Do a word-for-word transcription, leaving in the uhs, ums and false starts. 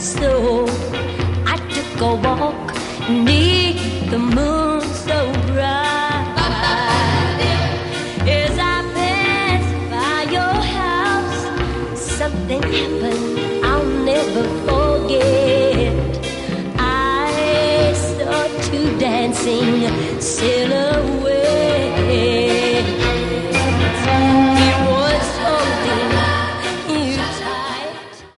So I took a walk neath the moon so bright. As I passed by your house, something happened I'll never forget. I saw two dancing sailors